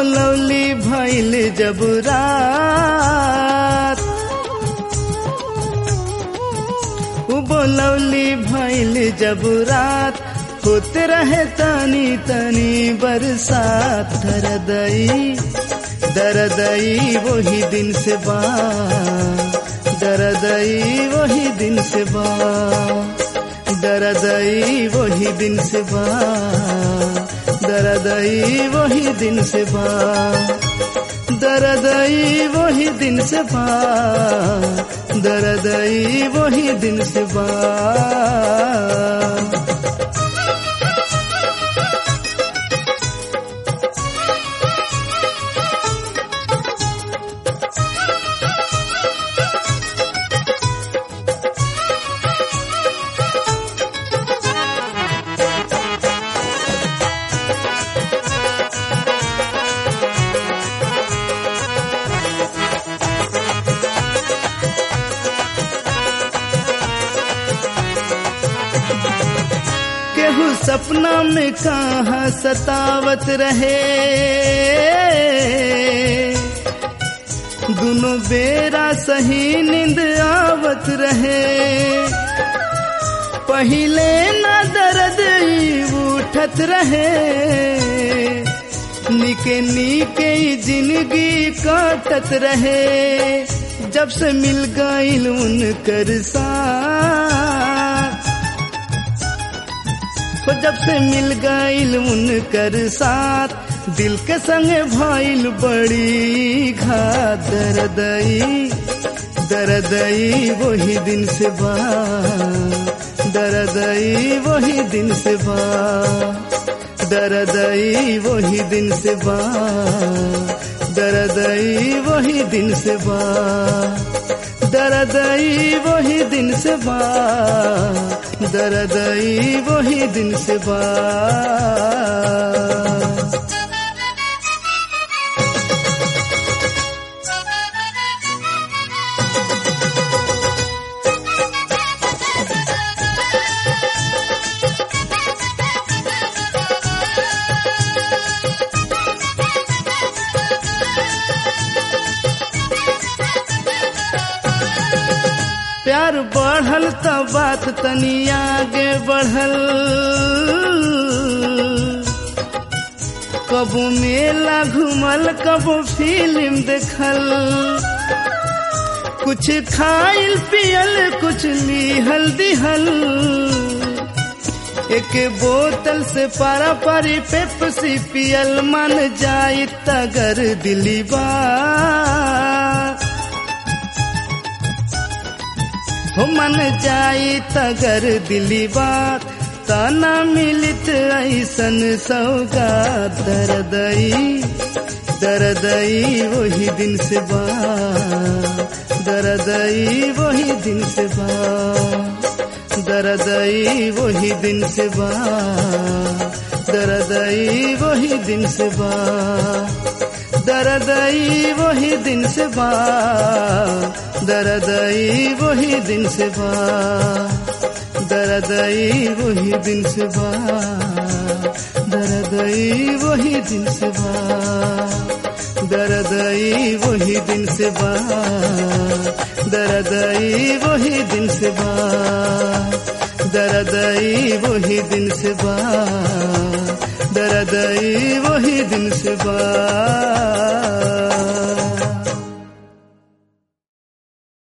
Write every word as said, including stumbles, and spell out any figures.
बोलौली भइल जब रात, उ बोलौली भइल जब रात, होते रहे तनी तनी बरसात। दरदई दरदई वही दिन से बा, दरदई वही दिन से बा, दरदई वही दिन से बा, दरदई वही दिन से बा, दरदई वही दिन से बा, दरदई वही दिन से बा। केहू सपना में कहाँ सतावत रहे, दोनों बेरा सही नींद आवत रहे। पहिले ना दर्द उठत रहे, निके निके जिंदगी काटत रहे। जब से मिल गईल उनकर साथ, जब से मिल गईल उनकर साथ, दिल के संगे भइल बड़ी घात। दरदई दरदई वही दिन से बा, दरदई वही दिन से बा, दरदई वही दिन से बा, दरदई वही दिन से बा, दरदई वही दिन से बा, दरदई वही दिन से बा। प्यार बढ़ल त बात तनी आगे बढ़ल, कबो मेला घूमल कबो फिल्म देखल, कुछ खाइल पियल कुछ लिहल दिहल। एक बोतल से पारा पारी पेप्सी पियल, मन जाई तगर दिली बात, हो मन जाई तगर दिली बात। ताना मिलित ऐसन सौगात। दरदई दरदई वही दिन से बा, दरदई वही दिन से बा, दरदई वही दिन से बा, दरदई वही दिन से बा, दरदई वही दिन से बा, दरदई वही दिन से बा, दरदई वही दिन से बा, दरदई वही दिन से बा, दरदई वही दिन से बा, दरदई वही दिन से बा, दरदई वही दिन से बा, दरदई वही दिन से बा।